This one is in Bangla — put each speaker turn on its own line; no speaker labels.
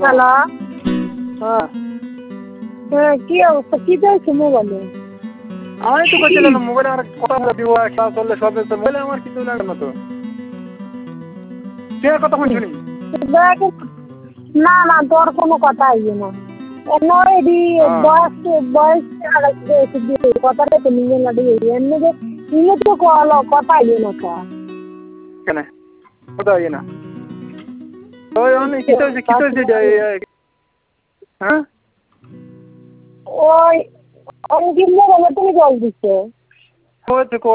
হ্যালো।
হ্যাঁ
হ্যাঁ, কি অবস্থা? কি চলছে মোবাইলে?
আমি তো বলছিলাম মোবাইলে আমার কথা বলে দিব একটা চললে সব মোবাইলে আমার কিছু লাগে না তো কে কথা শুনি
না না, তোর কোনো কথা আইবে না। এমনি বয়স বয়স কথাটা তো নিজে লাগে এমনি যে নিজে তো কথা আইবে না কা
কেন কথা হয় না ওই অনেক কিছু হ্যাঁ
ওই অনেকদিন ধরে তুমি জল দিচ্ছে।
হয়তো